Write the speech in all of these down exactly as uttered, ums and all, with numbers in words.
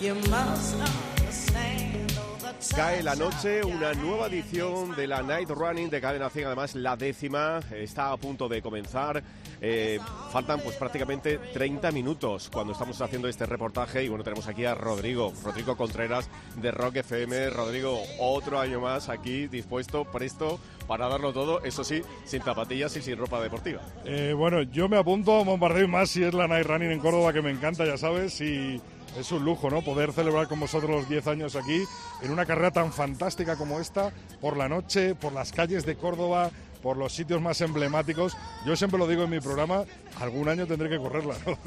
Cae la noche, una nueva edición de la Night Running de Cadena cien, además la décima, está a punto de comenzar. Eh, faltan pues prácticamente treinta minutos cuando estamos haciendo este reportaje y bueno, tenemos aquí a Rodrigo, Rodrigo Contreras de Rock F M. Rodrigo, otro año más aquí, dispuesto, presto para darlo todo, eso sí, sin zapatillas y sin ropa deportiva. Eh, bueno, yo me apunto a un bombardeo más si es la Night Running en Córdoba, que me encanta, ya sabes, y es un lujo, ¿no?, poder celebrar con vosotros los diez años aquí, en una carrera tan fantástica como esta, por la noche, por las calles de Córdoba, por los sitios más emblemáticos. Yo siempre lo digo en mi programa, algún año tendré que correrla, ¿no?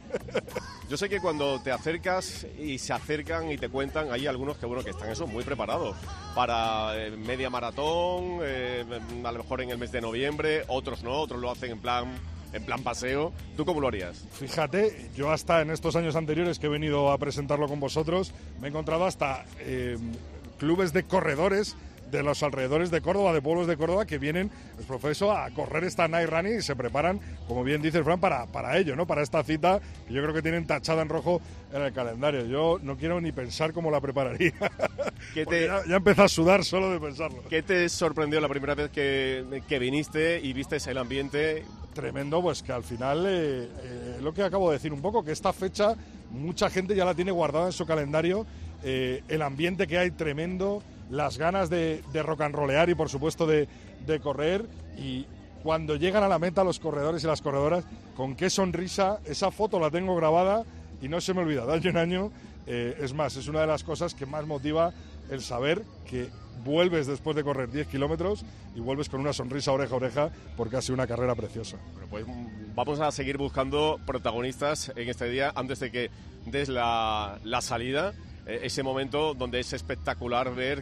Yo sé que cuando te acercas y se acercan y te cuentan, hay algunos que bueno que están eso muy preparados para eh, media maratón, eh, a lo mejor en el mes de noviembre, otros no, otros lo hacen en plan en plan paseo. ¿Tú cómo lo harías? Fíjate, yo hasta en estos años anteriores que he venido a presentarlo con vosotros, me he encontrado hasta eh, clubes de corredores de los alrededores de Córdoba, de pueblos de Córdoba, que vienen, pues, profeso, a correr esta Night Running y se preparan, como bien dice Fran, para, para ello, ¿no? Para esta cita que yo creo que tienen tachada en rojo en el calendario. Yo no quiero ni pensar cómo la prepararía. ¿Qué te, ya, ya empezó a sudar solo de pensarlo. ¿Qué te sorprendió la primera vez que, que viniste y viste el ambiente? Tremendo, pues que al final, eh, eh, lo que acabo de decir un poco, que esta fecha mucha gente ya la tiene guardada en su calendario, eh, el ambiente que hay tremendo, las ganas de, de rock and rollear y por supuesto de, de correr, y cuando llegan a la meta los corredores y las corredoras, con qué sonrisa, esa foto la tengo grabada y no se me olvida, de año en año. Eh, es más, es una de las cosas que más motiva el saber que vuelves después de correr diez kilómetros y vuelves con una sonrisa oreja a oreja porque ha sido una carrera preciosa. Bueno, pues vamos a seguir buscando protagonistas en este día antes de que des la, la salida, eh, ese momento donde es espectacular ver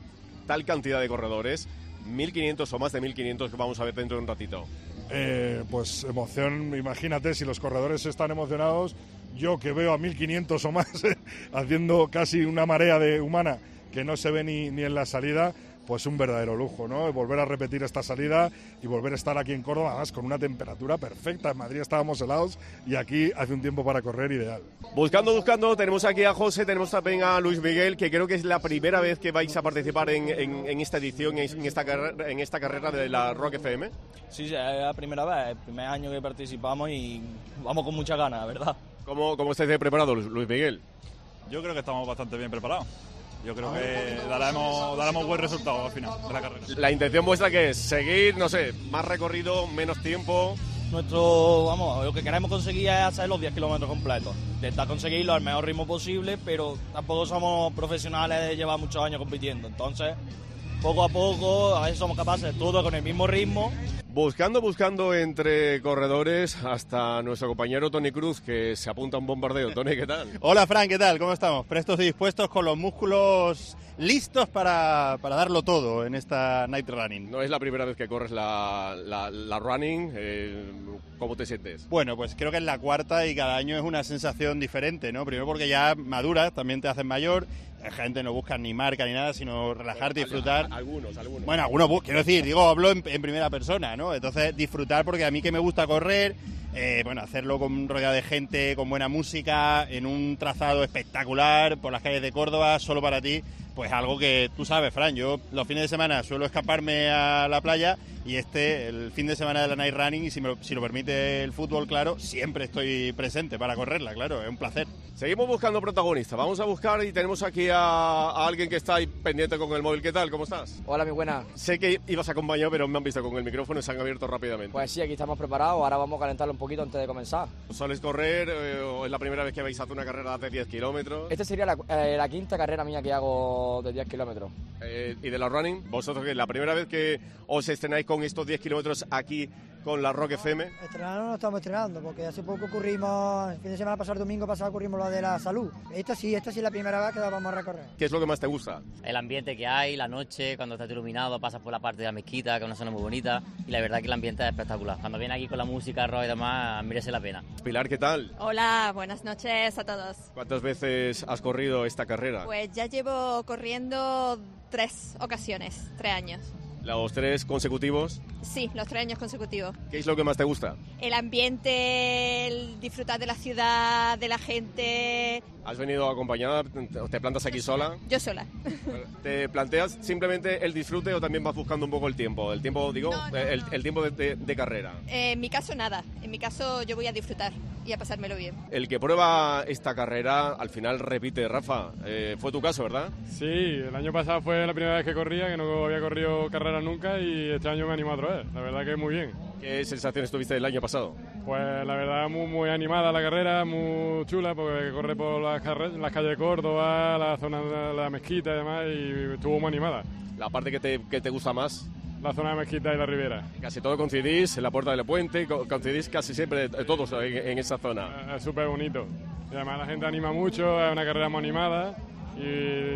tal cantidad de corredores, mil quinientos o más de mil quinientos que vamos a ver dentro de un ratito. Eh, pues emoción, imagínate, si los corredores están emocionados, yo que veo a mil quinientos o más haciendo casi una marea de humana que no se ve ni, ni en la salida, pues un verdadero lujo, ¿no? Volver a repetir esta salida y volver a estar aquí en Córdoba, además con una temperatura perfecta. En Madrid estábamos helados y aquí hace un tiempo para correr ideal. Buscando, buscando, tenemos aquí a José, tenemos también a Luis Miguel, que creo que es la primera vez que vais a participar en, en, en esta edición, en esta, carrera, en esta carrera de la Rock F M. Sí, sí, es la primera vez, el primer año que participamos y vamos con muchas ganas, ¿verdad? ¿Cómo, cómo estáis preparados, Luis Miguel? Yo creo que estamos bastante bien preparados. Yo creo que daremos, daremos buen resultado al final de la carrera. La intención vuestra que es seguir, no sé, más recorrido, menos tiempo. Nuestro, vamos, lo que queremos conseguir es hacer los diez kilómetros completos. Intentar conseguirlo al mejor ritmo posible, pero tampoco somos profesionales de llevar muchos años compitiendo. Entonces, poco a poco, a veces somos capaces de todo con el mismo ritmo. Buscando, buscando entre corredores hasta nuestro compañero Tony Cruz, que se apunta a un bombardeo. Tony, ¿qué tal? Hola, Fran, ¿qué tal? ¿Cómo estamos? Prestos y dispuestos, con los músculos listos para, para darlo todo en esta Night Running. No es la primera vez que corres la, la, la running. Eh, ¿Cómo te sientes? Bueno, pues creo que es la cuarta y cada año es una sensación diferente, ¿no? Primero porque ya maduras, también te hacen mayor. La gente no busca ni marca ni nada, sino relajarte y disfrutar. Algunos, algunos. Bueno, algunos, quiero decir, digo, hablo en, en primera persona, ¿no? Entonces, disfrutar, porque a mí que me gusta correr, eh, bueno, hacerlo con rodeado de gente, con buena música, en un trazado espectacular, por las calles de Córdoba, solo para ti, pues algo que tú sabes, Fran, yo los fines de semana suelo escaparme a la playa y este, el fin de semana de la Night Running, y si, me lo, si lo permite el fútbol, claro, siempre estoy presente para correrla, claro, es un placer. Seguimos buscando protagonistas, vamos a buscar y tenemos aquí a, a alguien que está ahí pendiente con el móvil. ¿Qué tal? ¿Cómo estás? Hola, mi buena. Sé que ibas acompañado, pero me han visto con el micrófono y se han abierto rápidamente. Pues sí, aquí estamos preparados, ahora vamos a calentarlo un poquito antes de comenzar. ¿Soléis correr eh, o es la primera vez que vais a hacer una carrera de diez kilómetros? Esta sería la, eh, la quinta carrera mía que hago de diez kilómetros. Eh, ¿Y de la running? ¿Vosotros que la primera vez que os estrenáis con estos diez kilómetros aquí con la Rock F M? Estrenar no estamos estrenando, porque hace poco corrimos, el fin de semana pasado, el domingo pasado corrimos la de la salud. Esta sí, esta sí es la primera vez que la vamos a recorrer. ¿Qué es lo que más te gusta? El ambiente que hay, la noche, cuando está iluminado, pasas por la parte de la mezquita, que es una zona muy bonita, y la verdad que el ambiente es espectacular. Cuando viene aquí con la música, rock y demás, merece la pena. Pilar, ¿qué tal? Hola, buenas noches a todos. ¿Cuántas veces has corrido esta carrera? Pues ya llevo corriendo tres ocasiones, tres años. ¿Los tres consecutivos? Sí, los tres años consecutivos. ¿Qué es lo que más te gusta? El ambiente, el disfrutar de la ciudad, de la gente. ¿Has venido acompañada? ¿Te plantas aquí sola? Yo sola. ¿Te planteas simplemente el disfrute o también vas buscando un poco el tiempo? El tiempo, digo, no, no, el, no. el tiempo de, de, de carrera. Eh, en mi caso nada. En mi caso yo voy a disfrutar y a pasármelo bien. El que prueba esta carrera al final repite, Rafa. Eh, fue tu caso, ¿verdad? Sí, el año pasado fue la primera vez que corría, que no había corrido carreras nunca y este año me animó otra vez. La verdad que muy bien. ¿Qué sensaciones tuviste el año pasado? Pues la verdad muy, muy animada la carrera, muy chula porque corre por las, carre- las calles de Córdoba, la zona de la mezquita y demás y estuvo muy animada. ¿La parte que te, que te gusta más? La zona de mezquita y la ribera. Casi todo coincidís en la Puerta del Puente, co- coincidís casi siempre todos en, en esa zona. Es súper bonito. Y además la gente anima mucho, es una carrera muy animada y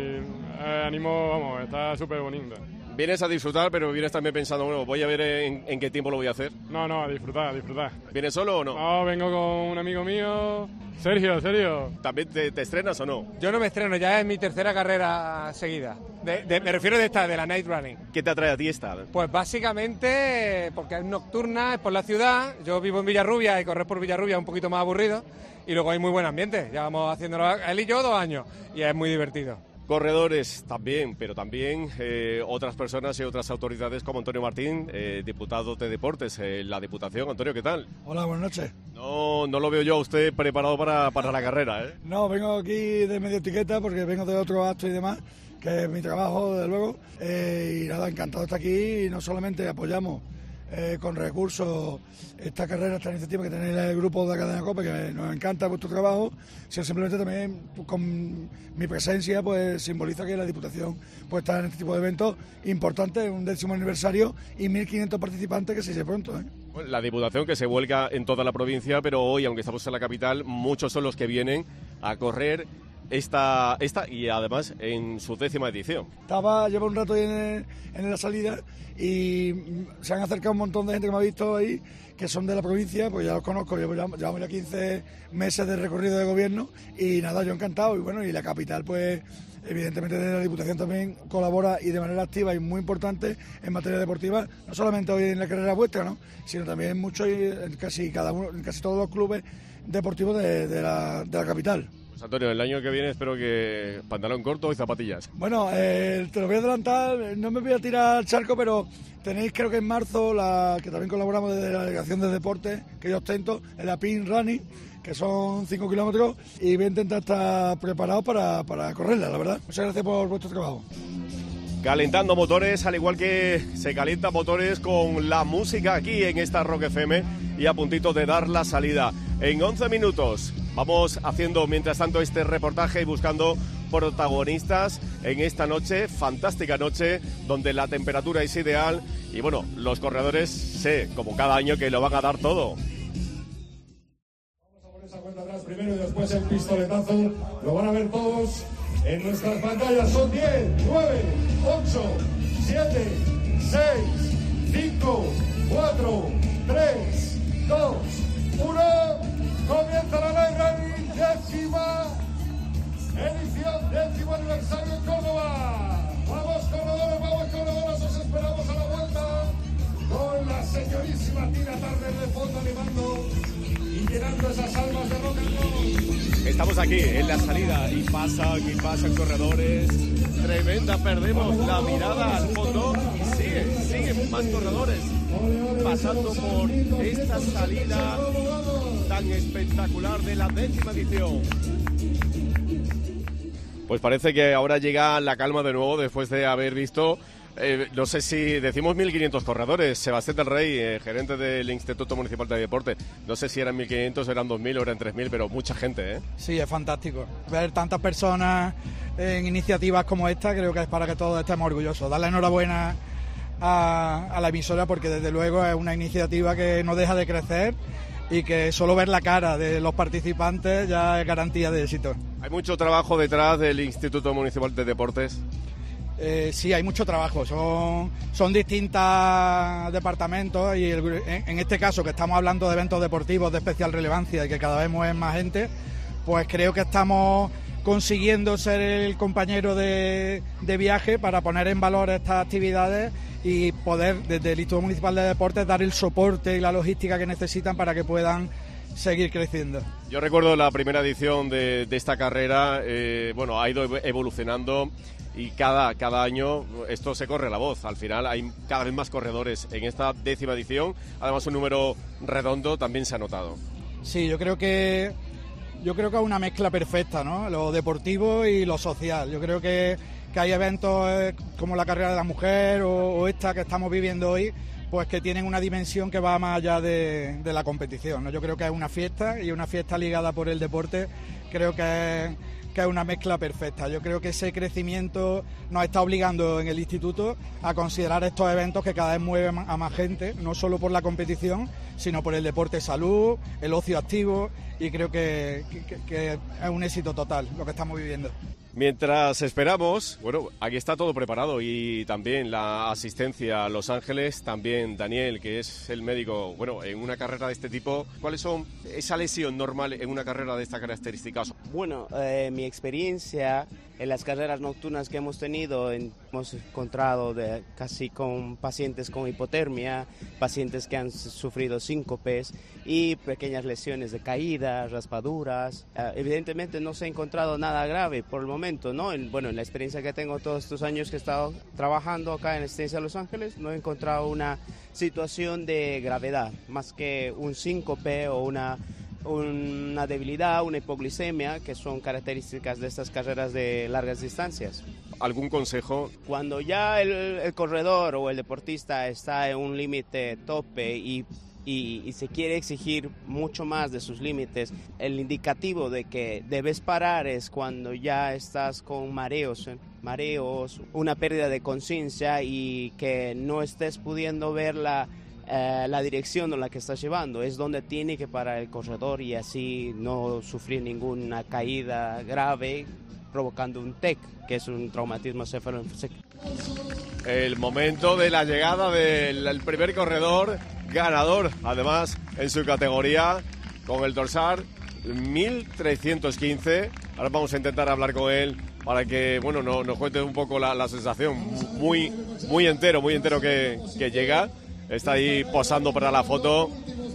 eh, animo, vamos, está súper bonito. Vienes a disfrutar, pero vienes también pensando, bueno, voy a ver en, en qué tiempo lo voy a hacer. No, no, a disfrutar, a disfrutar. ¿Vienes solo o no? No, vengo con un amigo mío. Sergio, Sergio. ¿También te, te estrenas o no? Yo no me estreno, ya es mi tercera carrera seguida. De, de, me refiero de esta, de la Night Running. ¿Qué te atrae a ti esta? Pues básicamente porque es nocturna, es por la ciudad. Yo vivo en Villarrubia y correr por Villarrubia es un poquito más aburrido. Y luego hay muy buen ambiente. Llevamos haciéndolo él y yo dos años y es muy divertido. Corredores también, pero también eh, otras personas y otras autoridades como Antonio Martín, eh, diputado de Deportes en la Diputación. Antonio, ¿qué tal? Hola, buenas noches. No, no lo veo yo a usted preparado para, para la carrera, ¿eh? No, vengo aquí de medio etiqueta porque vengo de otro acto y demás, que es mi trabajo, desde luego. Eh, y nada, encantado de estar aquí y no solamente apoyamos eh, con recursos esta carrera, esta iniciativa que tenéis el grupo de Cadena COPE, que nos encanta vuestro trabajo, sino simplemente también pues, con mi presencia pues simboliza que la Diputación pues está en este tipo de eventos importantes, un décimo aniversario y mil quinientos participantes que se dice pronto, ¿eh? Bueno, la Diputación que se vuelca en toda la provincia, pero hoy, aunque estamos en la capital, muchos son los que vienen a correr esta, esta y además en su décima edición. Estaba, llevo un rato ahí en, en la salida y se han acercado un montón de gente que me ha visto ahí, que son de la provincia, pues ya los conozco, llevo ya, llevamos ya quince meses de recorrido de gobierno y nada, yo encantado. Y bueno, y la capital pues evidentemente desde la Diputación también colabora y de manera activa y muy importante en materia deportiva, no solamente hoy en la carrera vuestra, ¿no?, sino también mucho en casi cada uno, en casi todos los clubes deportivos de, de, la, de la capital. Pues Antonio, el año que viene espero que pantalón corto y zapatillas. Bueno, eh, te lo voy a adelantar, no me voy a tirar al charco, pero tenéis creo que en marzo, la que también colaboramos desde la Delegación de Deportes, que yo ostento, en la Pin Running, que son cinco kilómetros, y voy a intentar estar preparado para, para correrla, la verdad. Muchas gracias por vuestro trabajo. Calentando motores, al igual que se calientan motores con la música aquí en esta Rock F M y a puntito de dar la salida. En once minutos vamos haciendo mientras tanto este reportaje y buscando protagonistas en esta noche, fantástica noche, donde la temperatura es ideal y bueno, los corredores sé, como cada año, que lo van a dar todo. Vamos a poner esa cuenta atrás primero y después el pistoletazo, lo van a ver todos en nuestras pantallas. Son diez, nueve, ocho, siete, seis, cinco, cuatro, tres, dos, uno. Comienza la Night Running, décima edición, décimo aniversario en Córdoba. Vamos corredores, vamos corredores, os esperamos a la vuelta con la señorísima Tina Turner de fondo animando y llenando esas almas de rock and roll. Estamos aquí en la salida y pasa, y pasan corredores. Tremenda, perdemos la mirada al fondo y sigue, siguen más corredores pasando por esta salida tan espectacular de la décima edición. Pues parece que ahora llega la calma de nuevo después de haber visto, eh, no sé si decimos mil quinientos corredores. Sebastián del Rey, eh, gerente del Instituto Municipal de Deporte, no sé si eran mil quinientos, eran dos mil o eran tres mil, pero mucha gente, ¿eh? Sí, es fantástico. Ver tantas personas en iniciativas como esta, creo que es para que todos estemos orgullosos. Darle enhorabuena a, a la emisora porque desde luego es una iniciativa que no deja de crecer y que solo ver la cara de los participantes ya es garantía de éxito. ¿Hay mucho trabajo detrás del Instituto Municipal de Deportes? Eh, sí, hay mucho trabajo, son, son distintos departamentos y el, en, en este caso que estamos hablando de eventos deportivos de especial relevancia y que cada vez mueven más gente, pues creo que estamos consiguiendo ser el compañero de, de viaje para poner en valor estas actividades y poder desde el Instituto Municipal de Deportes dar el soporte y la logística que necesitan para que puedan seguir creciendo. Yo recuerdo la primera edición de, de esta carrera, eh, bueno, ha ido evolucionando y cada, cada año esto se corre la voz. Al final hay cada vez más corredores en esta décima edición, además un número redondo también se ha notado. Sí, yo creo que yo creo que es una mezcla perfecta, ¿no? Lo deportivo y lo social. Yo creo que, que hay eventos eh, como la carrera de la mujer o, o esta que estamos viviendo hoy, pues que tienen una dimensión que va más allá de, de la competición, ¿no? Yo creo que es una fiesta y una fiesta ligada por el deporte, creo que es, que es una mezcla perfecta. Yo creo que ese crecimiento nos está obligando en el instituto a considerar estos eventos que cada vez mueven a más gente, no solo por la competición, sino por el deporte salud, el ocio activo, y creo que, que, que es un éxito total lo que estamos viviendo. Mientras esperamos, bueno, aquí está todo preparado y también la asistencia a Los Ángeles, también Daniel, que es el médico, bueno, en una carrera de este tipo, ¿cuáles son esa lesión normal en una carrera de estas características? Bueno, eh, mi experiencia en las carreras nocturnas que hemos tenido, en, hemos encontrado de, casi con pacientes con hipotermia, pacientes que han sufrido síncopes y pequeñas lesiones de caída, raspaduras. Eh, evidentemente no se ha encontrado nada grave por el momento, ¿no? En, bueno, en la experiencia que tengo todos estos años que he estado trabajando acá en Asistencia a Los Ángeles, no he encontrado una situación de gravedad, más que un síncope o una una debilidad, una hipoglicemia, que son características de estas carreras de largas distancias. ¿Algún consejo? Cuando ya el, el corredor o el deportista está en un límite tope y, y, y se quiere exigir mucho más de sus límites, el indicativo de que debes parar es cuando ya estás con mareos, ¿eh? mareos, una pérdida de conciencia y que no estés pudiendo ver la Eh, la dirección en la que estás llevando, es donde tiene que parar el corredor y así no sufrir ninguna caída grave provocando un T E C, que es un traumatismo cefaloencefálico. El momento de la llegada del el primer corredor ganador, además en su categoría, con el dorsal mil trescientos quince. Ahora vamos a intentar hablar con él para que, bueno, no, nos cuente un poco la, la sensación. Muy, muy entero, muy entero que, que llega. Está ahí posando para la foto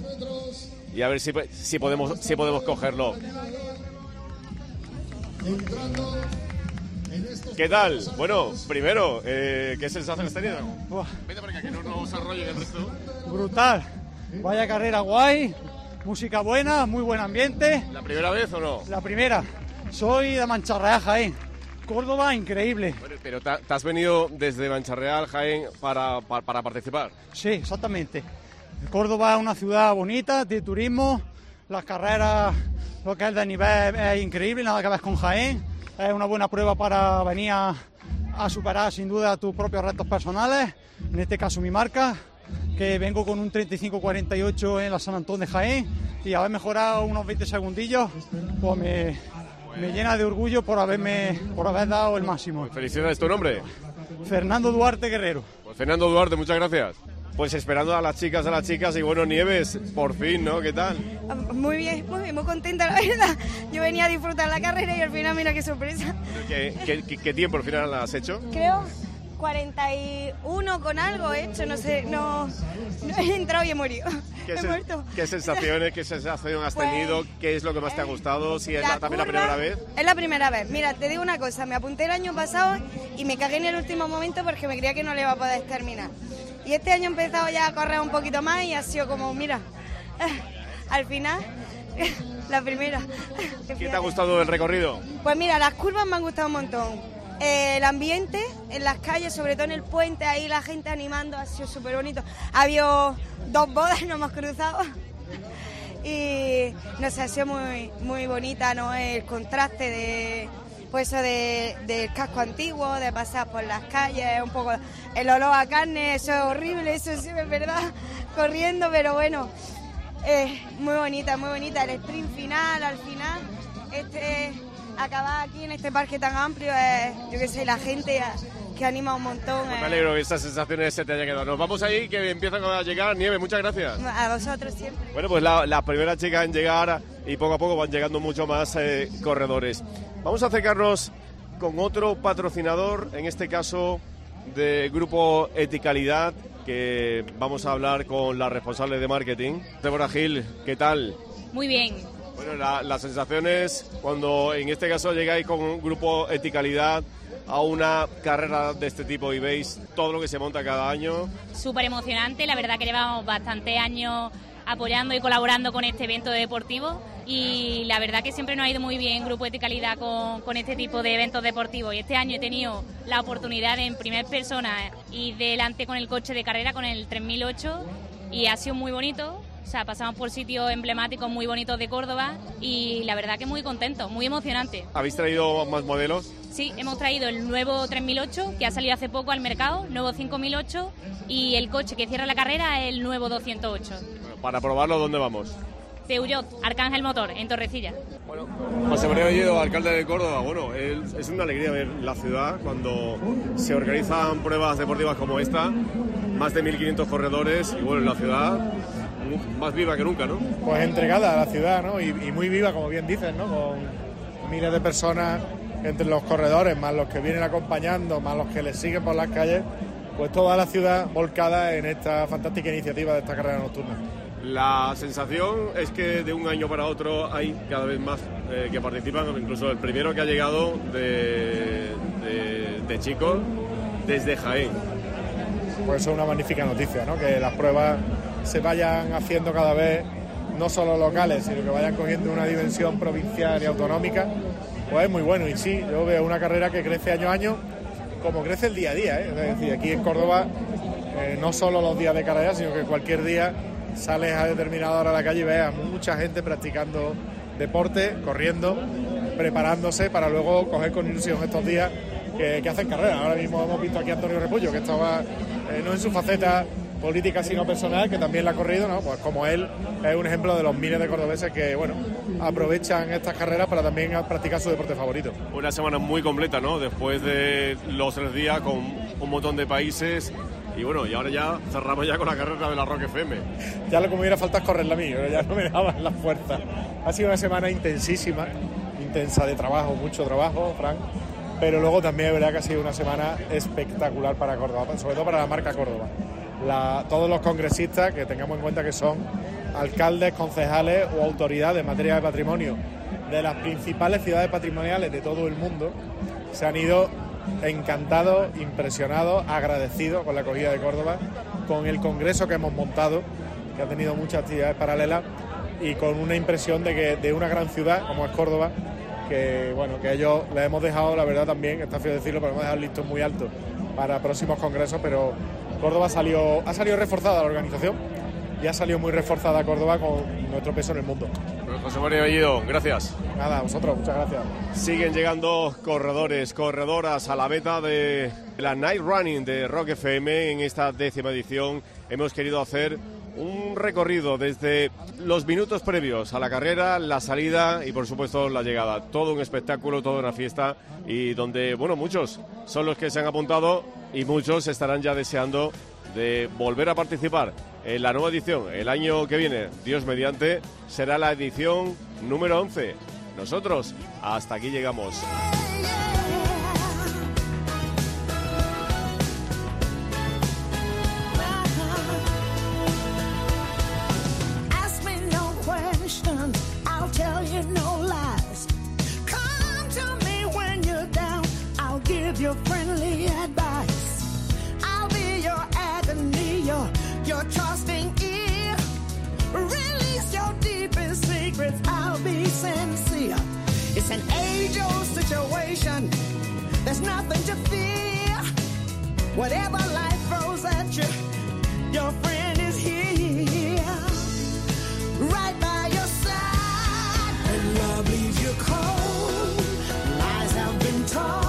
y a ver si, si, podemos, si podemos cogerlo. ¿Qué tal? Bueno, primero, eh, ¿qué sensación has tenido? Buah. Vete para acá, que no nos arrolle el resto. Brutal. Vaya carrera guay, música buena, muy buen ambiente. ¿La primera vez o no? La primera. Soy de Mancharreal, Jaén. Córdoba, increíble. Bueno, pero te, te has venido desde Mancharreal, Jaén, para, para, para participar. Sí, exactamente. Córdoba es una ciudad bonita, de turismo, las carreras, lo que es de nivel es increíble, nada que ver con Jaén. Es una buena prueba para venir a, a superar sin duda tus propios retos personales, en este caso mi marca, que vengo con un treinta y cinco cuarenta y ocho en la San Antón de Jaén y haber mejorado unos veinte segundillos, pues me... Me llena de orgullo por haberme por haber dado el máximo. Felicidades, ¿tu nombre? Fernando Duarte Guerrero. Pues Fernando Duarte, muchas gracias. Pues esperando a las chicas, a las chicas y bueno, Nieves, por fin, ¿no? ¿Qué tal? Muy bien, muy bien, muy contenta, la verdad. Yo venía a disfrutar la carrera y al final mira qué sorpresa. ¿Qué, qué, qué, qué tiempo al final has hecho? Creo cuarenta y uno con algo he hecho, no sé, no, no he entrado y he morido. ¿Qué, he sen muerto. ¿Qué sensaciones, qué sensación has pues, tenido? ¿Qué es lo que más te ha gustado? ¿Si es la, también la primera vez? Es la primera vez. Mira, te digo una cosa, me apunté el año pasado y me cagué en el último momento porque me creía que no le iba a poder terminar. Y este año he empezado ya a correr un poquito más y ha sido como, mira, al final, la primera. ¿Qué te ha gustado del recorrido? Pues mira, las curvas me han gustado un montón. Eh, el ambiente en las calles, sobre todo en el puente, ahí la gente animando, ha sido súper bonito. Ha habido dos bodas, nos hemos cruzado y no sé, ha sido muy, muy bonita, ¿no? El contraste de, pues eso de, del casco antiguo, de pasar por las calles, un poco el olor a carne, eso es horrible, eso sí es verdad, corriendo, pero bueno, eh, muy bonita, muy bonita. El sprint final, al final, este... acabar aquí en este parque tan amplio, es, yo qué sé, la gente que anima un montón. Pues eh. me alegro que estas sensaciones se te hayan quedado. Nos vamos ahí, que empiezan a llegar. Nieve, muchas gracias. A vosotros siempre. Bueno, pues la, la primera chica en llegar y poco a poco van llegando mucho más eh, corredores. Vamos a acercarnos con otro patrocinador, en este caso de Grupo Eticalidad, que vamos a hablar con la responsable de marketing. Débora Gil, ¿qué tal? Muy bien. Bueno, la, las sensaciones cuando en este caso llegáis con un Grupo Eticalidad a una carrera de este tipo y veis todo lo que se monta cada año. Súper emocionante, la verdad que llevamos bastantes años apoyando y colaborando con este evento deportivo y la verdad que siempre nos ha ido muy bien Grupo Eticalidad con, con este tipo de eventos deportivos y este año he tenido la oportunidad de en primera persona ir delante con el coche de carrera, con el tres mil ocho y ha sido muy bonito. O sea, pasamos por sitios emblemáticos muy bonitos de Córdoba y la verdad que muy contento, muy emocionante. ¿Habéis traído más modelos? Sí, hemos traído el nuevo tres mil ocho que ha salido hace poco al mercado, nuevo cinco mil ocho y el coche que cierra la carrera es el nuevo doscientos ocho. Bueno, para probarlo, ¿dónde vamos? Peugeot, Arcángel Motor, en Torrecilla. Bueno, José María Bellido, alcalde de Córdoba. Bueno, es, es una alegría ver la ciudad cuando se organizan pruebas deportivas como esta, más de mil quinientos corredores y bueno, la ciudad más viva que nunca, ¿no? Pues entregada a la ciudad, ¿no? Y, y muy viva, como bien dices, ¿no? Con miles de personas entre los corredores, más los que vienen acompañando, más los que les siguen por las calles, pues toda la ciudad volcada en esta fantástica iniciativa de esta carrera nocturna. La sensación es que de un año para otro hay cada vez más eh, que participan, incluso el primero que ha llegado de, de, de chicos desde Jaén. Pues eso es una magnífica noticia, ¿no? Que las pruebas se vayan haciendo cada vez no solo locales, sino que vayan cogiendo una dimensión provincial y autonómica, pues es muy bueno. Y sí, yo veo una carrera que crece año a año, como crece el día a día, ¿eh? Es decir, aquí en Córdoba, eh, no solo los días de carrera, sino que cualquier día sales a determinada hora a la calle y ves a mucha gente practicando deporte, corriendo, preparándose para luego coger con ilusión estos días que, que hacen carrera. Ahora mismo hemos visto aquí a Antonio Repullo, que estaba eh, no en su faceta política sino personal, que también la ha corrido, ¿no? Pues como él es un ejemplo de los miles de cordobeses que, bueno, aprovechan estas carreras para también practicar su deporte favorito. Una semana muy completa, ¿no? Después de los tres días con un montón de países y bueno, y ahora ya cerramos ya con la carrera de la Rock F M. Ya lo que me hubiera faltado es correrla a mí, ya no me daban las fuerzas. Ha sido una semana intensísima, intensa de trabajo, mucho trabajo, Frank, pero luego también es verdad que ha sido una semana espectacular para Córdoba, sobre todo para la marca Córdoba. La, todos los congresistas, que tengamos en cuenta que son alcaldes, concejales o autoridades en materia de patrimonio de las principales ciudades patrimoniales de todo el mundo, se han ido encantados, impresionados, agradecidos con la acogida de Córdoba, con el congreso que hemos montado, que ha tenido muchas actividades paralelas y con una impresión de que de una gran ciudad como es Córdoba, que bueno, que ellos les hemos dejado, la verdad también, está feo decirlo, pero hemos dejado el listón muy alto para próximos congresos, pero Córdoba salió, ha salido reforzada la organización y ha salido muy reforzada Córdoba con nuestro peso en el mundo. José María Bellido, gracias. Nada, a vosotros, muchas gracias. Siguen llegando corredores, corredoras a la meta de la Night Running de Rock F M. En esta décima edición hemos querido hacer un recorrido desde los minutos previos a la carrera, la salida y por supuesto la llegada. Todo un espectáculo, toda una fiesta y donde, bueno, muchos son los que se han apuntado y muchos estarán ya deseando de volver a participar en la nueva edición. El año que viene, Dios mediante, será la edición número once. Nosotros hasta aquí llegamos. Your friendly advice, I'll be your agony, your, your trusting ear. Release your deepest secrets, I'll be sincere. It's an age-old situation, there's nothing to fear. Whatever life throws at you, your friend is here, right by your side. When love leaves you cold, lies have been told.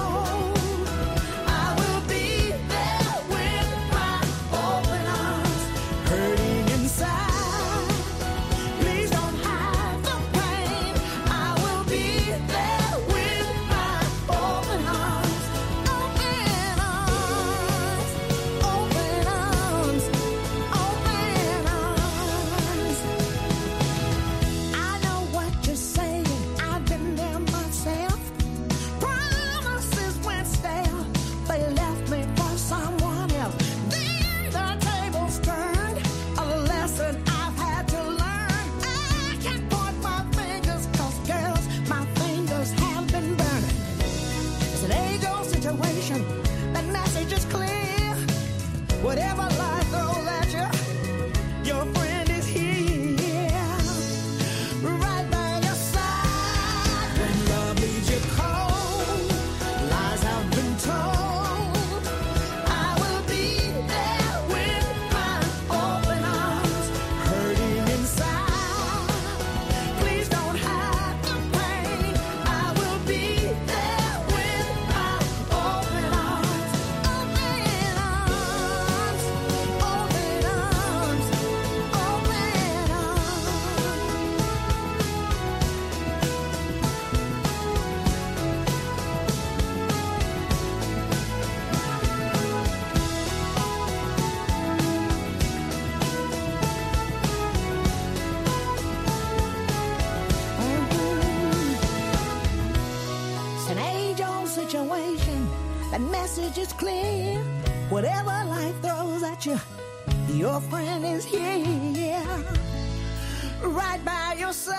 That message is clear. Whatever life throws at you, your friend is here, right by your side.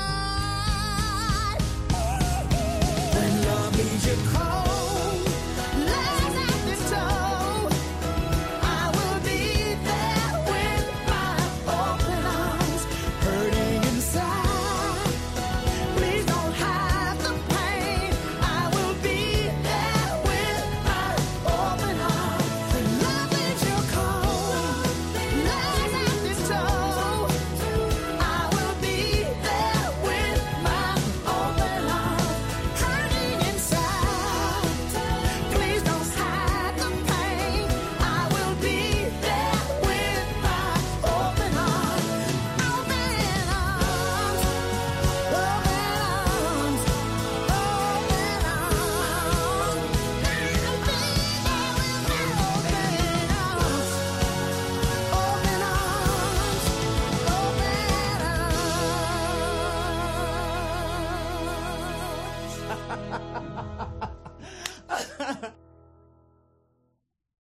When love leaves you cold, lies at the toe, I will be there with my open arms, hurting inside. Please don't hide the pain. I will be there with my open arms. When love leaves you cold, lies at the toe, I will be there with my open arms, hurting inside. Please don't hide the pain. I will be there with my open arms, open arms, open arms, open arms, open arms, open arms.